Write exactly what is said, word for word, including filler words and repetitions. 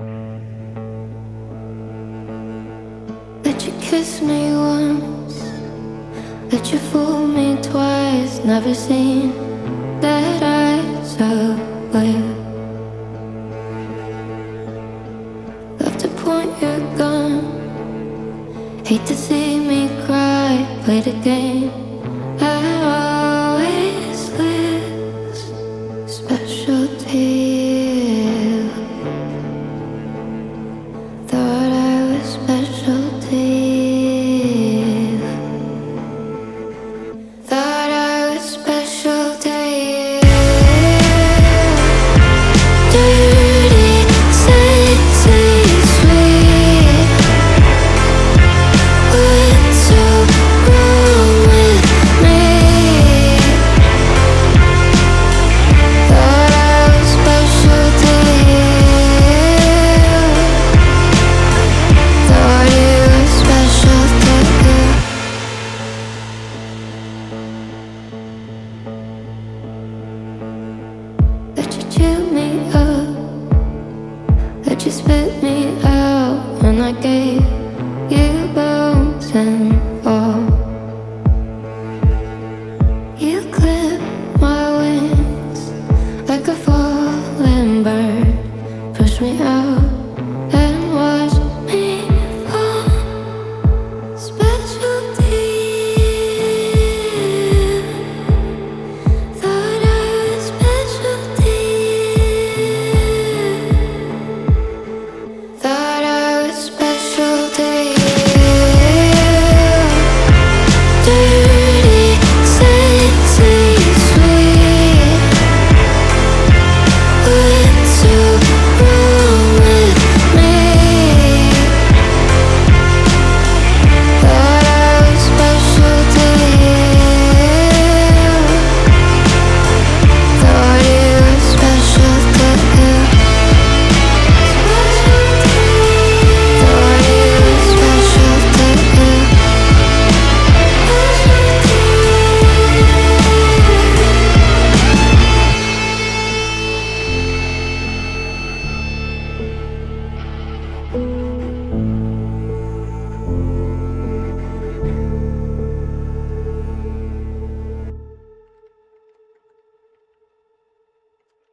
Let you kiss me once, let you fool me twice. Never seen that eyes of blue. Love to point your gun, hate to see me cry. Play the game, I always lose. Special to you. Thought I was special to you. Thought I was special to you. Dirty, sexy, sweet. What's so wrong with me? Thought I was special to you. Thought you were special to you. Let you chew me up, let you spit me out. When I gave you bones and all, you clipped my wings like a falling bird. Push me out